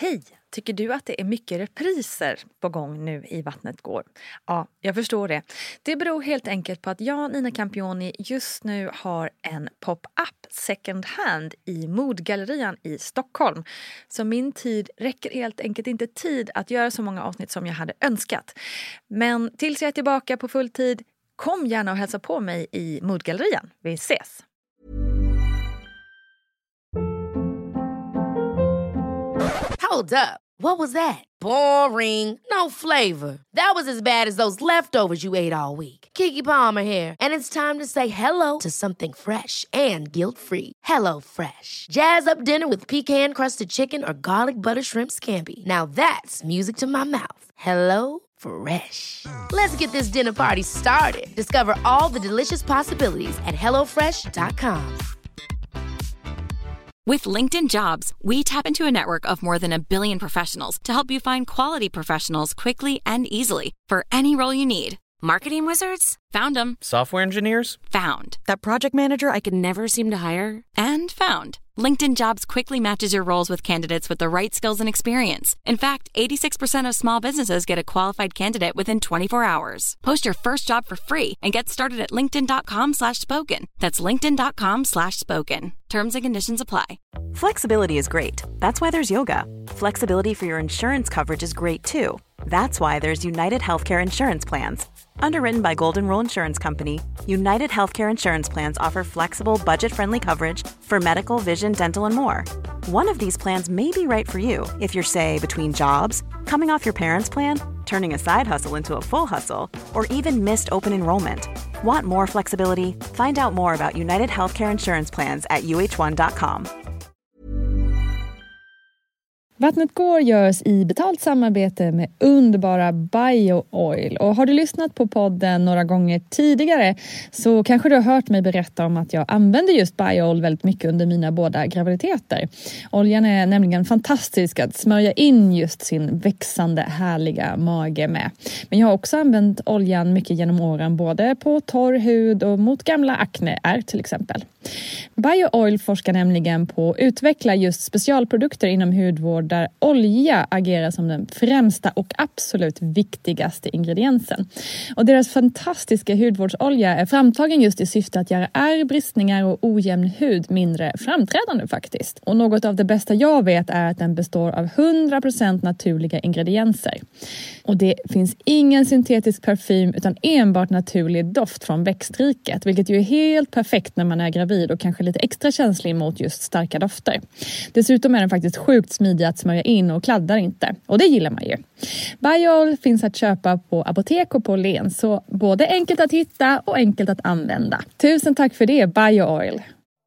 Hej! Tycker du att det är mycket repriser på gång nu i Vattnet går? Ja, jag förstår det. Det beror helt enkelt på att jag, Nina Campioni, just nu har en pop-up second hand i Modgallerian i Stockholm. Så min tid räcker helt enkelt inte tid att göra så många avsnitt som jag hade önskat. Men tills jag är tillbaka på full tid, kom gärna och hälsa på mig i Modgallerian. Vi ses! Hold up. What was that? Boring. No flavor. That was as bad as those leftovers you ate all week. Keke Palmer here, and it's time to say hello to something fresh and guilt-free. Hello Fresh. Jazz up dinner with pecan-crusted chicken or garlic butter shrimp scampi. Now that's music to my mouth. Hello Fresh. Let's get this dinner party started. Discover all the delicious possibilities at hellofresh.com. With LinkedIn Jobs, we tap into a network of more than 1 billion professionals to help you find quality professionals quickly and easily for any role you need. Marketing wizards? Found them. Software engineers? Found. That project manager I could never seem to hire? And found. LinkedIn Jobs quickly matches your roles with candidates with the right skills and experience. In fact, 86% of small businesses get a qualified candidate within 24 hours. Post your first job for free and get started at linkedin.com/spoken. That's linkedin.com/spoken. Terms and conditions apply. Flexibility is great. That's why there's yoga. Flexibility for your insurance coverage is great too. That's why there's United Healthcare Insurance Plans. Underwritten by Golden Rule Insurance Company, United Healthcare Insurance Plans offer flexible, budget-friendly coverage for medical, vision, dental, and more. One of these plans may be right for you if you're, say, between jobs, coming off your parents' plan, turning a side hustle into a full hustle, or even missed open enrollment. Want more flexibility? Find out more about United Healthcare Insurance Plans at uh1.com. Vattnet går görs i betalt samarbete med underbara BioOil. Och har du lyssnat på podden några gånger tidigare så kanske du har hört mig berätta om att jag använder just BioOil väldigt mycket under mina båda graviditeter. Oljan är nämligen fantastisk att smörja in just sin växande härliga mage med. Men jag har också använt oljan mycket genom åren både på torr hud och mot gamla akneär till exempel. BioOil forskar nämligen på att utveckla just specialprodukter inom hudvård där olja agerar som den främsta och absolut viktigaste ingrediensen. Och deras fantastiska hudvårdsolja är framtagen just i syfte att göra ärr, bristningar och ojämn hud mindre framträdande faktiskt. Och något av det bästa jag vet är att den består av 100% naturliga ingredienser. Och det finns ingen syntetisk parfym utan enbart naturlig doft från växtriket, vilket ju är helt perfekt när man är gravid och kanske lite extra känslig mot just starka dofter. Dessutom är den faktiskt sjukt smidig att smörja in och kladdar inte. Och det gillar man ju. BioOil finns att köpa på apotek och på Len, så både enkelt att hitta och enkelt att använda. Tusen tack för det, BioOil!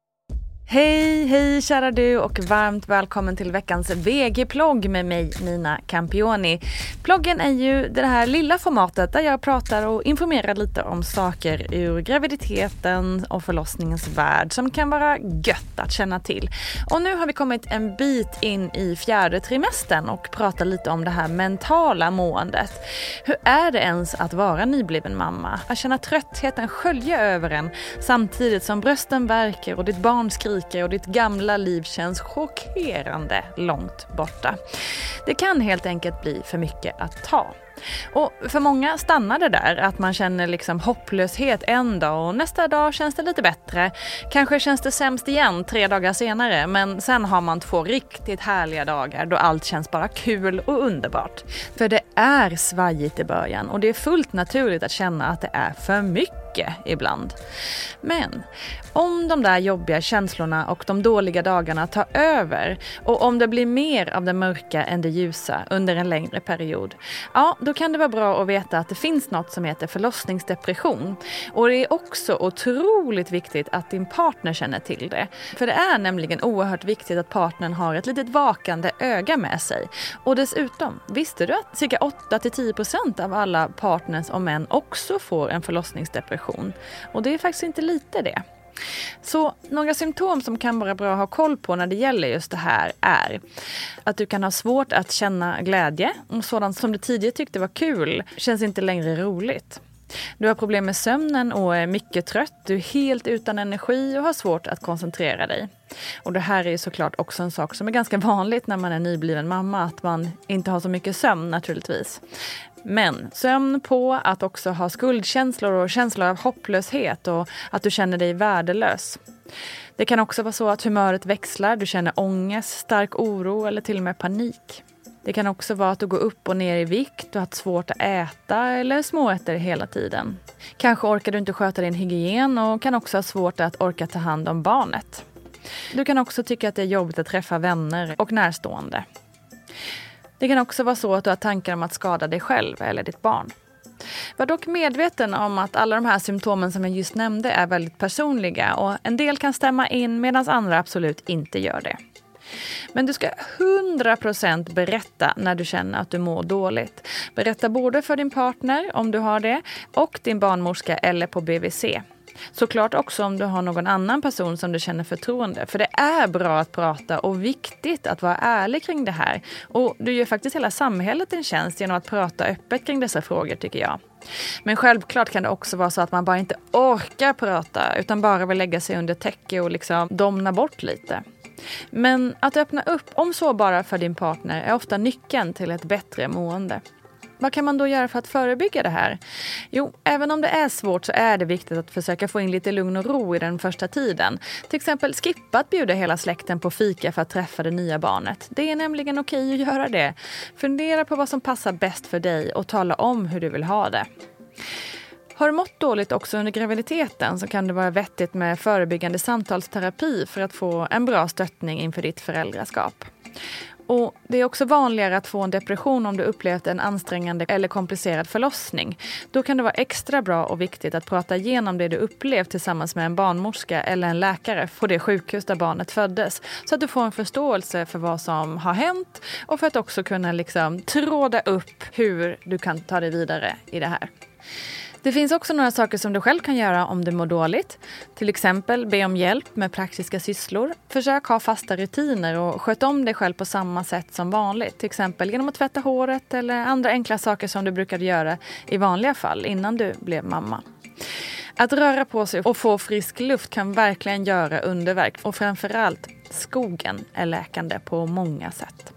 Hej kära du och varmt välkommen till veckans VG-plogg med mig Nina Campioni. Ploggen är ju det här lilla formatet där jag pratar och informerar lite om saker ur graviditeten och förlossningens värld som kan vara gött att känna till. Och nu har vi kommit en bit in i 4:e trimestern och pratar lite om det här mentala måendet. Hur är det ens att vara nybliven mamma? Att känna tröttheten skölja över en samtidigt som brösten värker och ditt barn skriker och ditt gamla liv känns chockerande långt borta. Det kan helt enkelt bli för mycket att ta. Och för många stannar det där att man känner liksom hopplöshet en dag och nästa dag känns det lite bättre. Kanske känns det sämst igen 3 dagar senare, men sen har man 2 riktigt härliga dagar då allt känns bara kul och underbart. För det är svajigt i början och det är fullt naturligt att känna att det är för mycket ibland. Men om de där jobbiga känslorna och de dåliga dagarna tar över och om det blir mer av det mörka än det ljusa under en längre period, ja, då kan det vara bra att veta att det finns något som heter förlossningsdepression. Och det är också otroligt viktigt att din partner känner till det. För det är nämligen oerhört viktigt att partnern har ett litet vakande öga med sig. Och dessutom, visste du att cirka 8-10% av alla partners och män också får en förlossningsdepression? Och det är faktiskt inte lite det. Så några symptom som kan vara bra att ha koll på när det gäller just det här är att du kan ha svårt att känna glädje och sådant som du tidigare tyckte var kul känns inte längre roligt. Du har problem med sömnen och är mycket trött. Du är helt utan energi och har svårt att koncentrera dig. Och det här är ju såklart också en sak som är ganska vanligt när man är nybliven mamma. Att man inte har så mycket sömn naturligtvis. Men sömn på att också ha skuldkänslor och känslor av hopplöshet och att du känner dig värdelös. Det kan också vara så att humöret växlar. Du känner ångest, stark oro eller till och med panik. Det kan också vara att du går upp och ner i vikt, du har svårt att äta eller småäter hela tiden. Kanske orkar du inte sköta din hygien och kan också ha svårt att orka ta hand om barnet. Du kan också tycka att det är jobbigt att träffa vänner och närstående. Det kan också vara så att du har tankar om att skada dig själv eller ditt barn. Var dock medveten om att alla de här symptomen som jag just nämnde är väldigt personliga och en del kan stämma in medan andra absolut inte gör det. Men du ska 100% berätta när du känner att du mår dåligt. Berätta både för din partner om du har det och din barnmorska eller på BVC. Såklart också om du har någon annan person som du känner förtroende. För det är bra att prata och viktigt att vara ärlig kring det här. Och du gör faktiskt hela samhället en tjänst genom att prata öppet kring dessa frågor tycker jag. Men självklart kan det också vara så att man bara inte orkar prata utan bara vill lägga sig under täcke och liksom domna bort lite. Men att öppna upp om så bara för din partner är ofta nyckeln till ett bättre mående. Vad kan man då göra för att förebygga det här? Jo, även om det är svårt så är det viktigt att försöka få in lite lugn och ro i den första tiden. Till exempel skippa att bjuda hela släkten på fika för att träffa det nya barnet. Det är nämligen okej att göra det. Fundera på vad som passar bäst för dig och tala om hur du vill ha det. Har du mått dåligt också under graviditeten så kan det vara vettigt med förebyggande samtalsterapi för att få en bra stöttning inför ditt föräldraskap. Och det är också vanligare att få en depression om du upplevt en ansträngande eller komplicerad förlossning. Då kan det vara extra bra och viktigt att prata igenom det du upplevt tillsammans med en barnmorska eller en läkare på det sjukhus där barnet föddes. Så att du får en förståelse för vad som har hänt och för att också kunna tråda upp hur du kan ta dig vidare i det här. Det finns också några saker som du själv kan göra om du mår dåligt. Till exempel be om hjälp med praktiska sysslor. Försök ha fasta rutiner och sköt om dig själv på samma sätt som vanligt. Till exempel genom att tvätta håret eller andra enkla saker som du brukade göra i vanliga fall innan du blev mamma. Att röra på sig och få frisk luft kan verkligen göra underverk. Och framförallt, skogen är läkande på många sätt.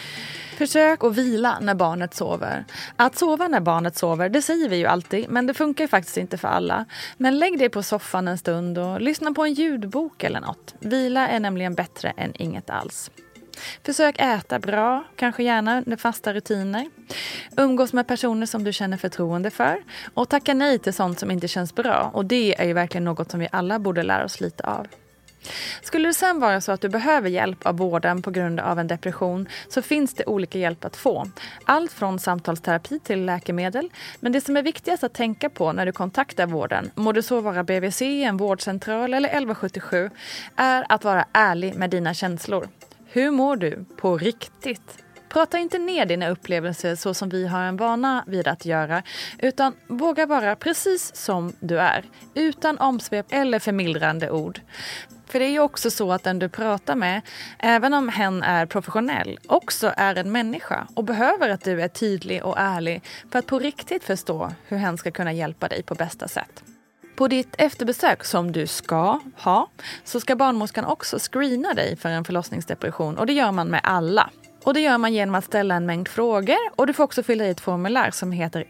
Försök att vila när barnet sover. Att sova när barnet sover, det säger vi ju alltid, men det funkar ju faktiskt inte för alla. Men lägg dig på soffan en stund och lyssna på en ljudbok eller något. Vila är nämligen bättre än inget alls. Försök äta bra, kanske gärna med fasta rutiner. Umgås med personer som du känner förtroende för. Och tacka nej till sånt som inte känns bra. Och det är ju verkligen något som vi alla borde lära oss lite av. Skulle det sen vara så att du behöver hjälp av vården på grund av en depression så finns det olika hjälp att få. Allt från samtalsterapi till läkemedel. Men det som är viktigast att tänka på när du kontaktar vården, må det så vara BVC, en vårdcentral eller 1177, är att vara ärlig med dina känslor. Hur mår du på riktigt? Prata inte ner dina upplevelser så som vi har en vana vid att göra, utan våga vara precis som du är, utan omsvep eller förmildrande ord. För det är ju också så att den du pratar med, även om hen är professionell, också är en människa och behöver att du är tydlig och ärlig för att på riktigt förstå hur hen ska kunna hjälpa dig på bästa sätt. På ditt efterbesök som du ska ha så ska barnmorskan också screena dig för en förlossningsdepression och det gör man med alla. Och det gör man genom att ställa en mängd frågor och du får också fylla i ett formulär som heter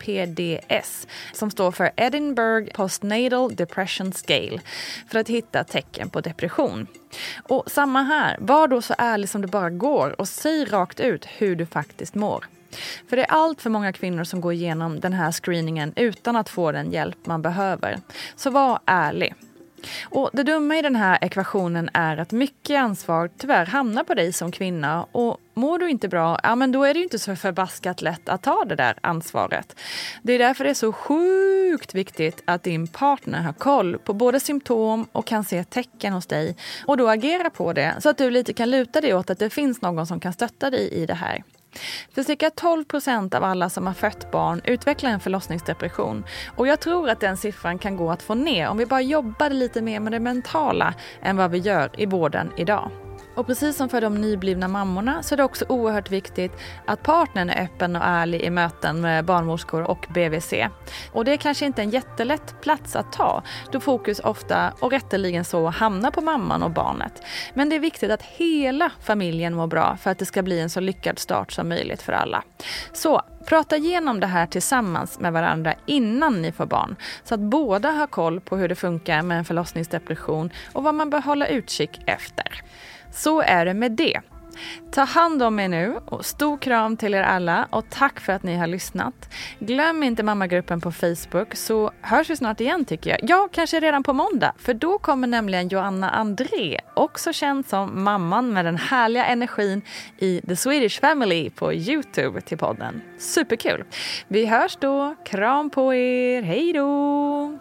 EPDS som står för Edinburgh Postnatal Depression Scale för att hitta tecken på depression. Och samma här, var då så ärlig som det bara går och säg rakt ut hur du faktiskt mår. För det är allt för många kvinnor som går igenom den här screeningen utan att få den hjälp man behöver. Så var ärlig. Och det dumma i den här ekvationen är att mycket ansvar tyvärr hamnar på dig som kvinna och mår du inte bra, ja men då är det ju inte så förbaskat lätt att ta det där ansvaret. Det är därför det är så sjukt viktigt att din partner har koll på både symptom och kan se tecken hos dig och då agera på det så att du lite kan luta dig åt att det finns någon som kan stötta dig i det här. För cirka 12% av alla som har fött barn utvecklar en förlossningsdepression. Och jag tror att den siffran kan gå att få ner om vi bara jobbar lite mer med det mentala än vad vi gör i vården idag. Och precis som för de nyblivna mammorna så är det också oerhört viktigt att partnern är öppen och ärlig i möten med barnmorskor och BVC. Och det är kanske inte en jättelätt plats att ta, då fokus ofta och rätteligen så hamnar på mamman och barnet. Men det är viktigt att hela familjen mår bra för att det ska bli en så lyckad start som möjligt för alla. Så prata igenom det här tillsammans med varandra innan ni får barn, så att båda har koll på hur det funkar med en förlossningsdepression och vad man bör hålla utkik efter. Så är det med det. Ta hand om er nu och stor kram till er alla och tack för att ni har lyssnat. Glöm inte mammagruppen på Facebook, så hörs vi snart igen tycker jag. Ja, kanske redan på måndag, för då kommer nämligen Joanna André, också känd som mamman med den härliga energin i The Swedish Family på YouTube, till podden. Superkul! Vi hörs då, kram på er, hej då!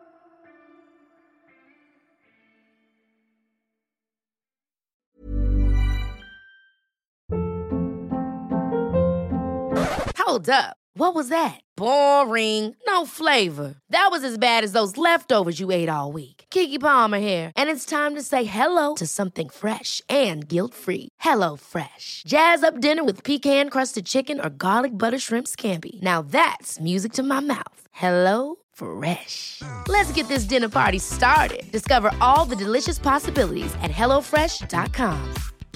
Hold up. What was that? Boring. No flavor. That was as bad as those leftovers you ate all week. Keke Palmer here, and it's time to say hello to something fresh and guilt-free. Hello Fresh. Jazz up dinner with pecan-crusted chicken or garlic butter shrimp scampi. Now that's music to my mouth. Hello Fresh. Let's get this dinner party started. Discover all the delicious possibilities at hellofresh.com.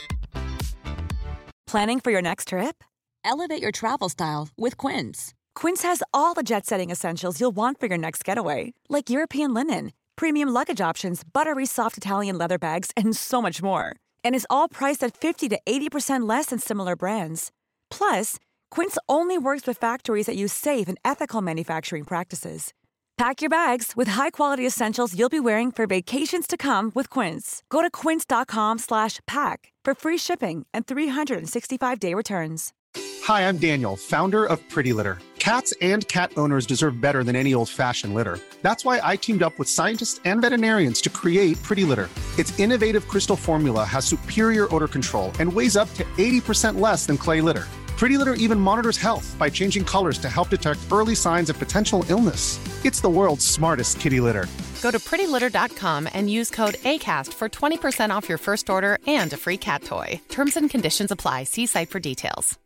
Planning for your next trip? Elevate your travel style with Quince. Quince has all the jet-setting essentials you'll want for your next getaway, like European linen, premium luggage options, buttery soft Italian leather bags, and so much more. And is all priced at 50 to 80% less than similar brands. Plus, Quince only works with factories that use safe and ethical manufacturing practices. Pack your bags with high-quality essentials you'll be wearing for vacations to come with Quince. Go to quince.com/pack for free shipping and 365-day returns. Hi, I'm Daniel, founder of Pretty Litter. Cats and cat owners deserve better than any old-fashioned litter. That's why I teamed up with scientists and veterinarians to create Pretty Litter. Its innovative crystal formula has superior odor control and weighs up to 80% less than clay litter. Pretty Litter even monitors health by changing colors to help detect early signs of potential illness. It's the world's smartest kitty litter. Go to prettylitter.com and use code ACAST for 20% off your first order and a free cat toy. Terms and conditions apply. See site for details.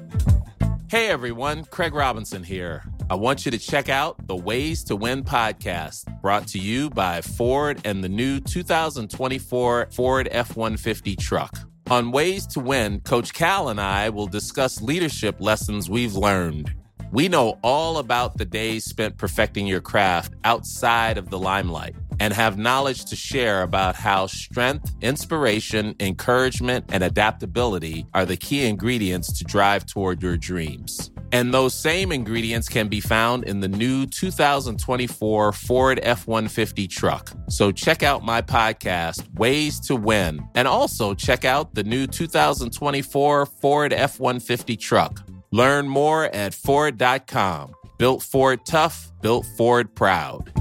Hey everyone, Craig Robinson here. I want you to check out the Ways to Win podcast, brought to you by Ford and the new 2024 Ford F-150 truck. On Ways to Win, Coach Cal and I will discuss leadership lessons we've learned. We know all about the days spent perfecting your craft outside of the limelight and have knowledge to share about how strength, inspiration, encouragement, and adaptability are the key ingredients to drive toward your dreams. And those same ingredients can be found in the new 2024 Ford F-150 truck. So check out my podcast, Ways to Win, and also check out the new 2024 Ford F-150 truck. Learn more at Ford.com. Built Ford tough, built Ford proud.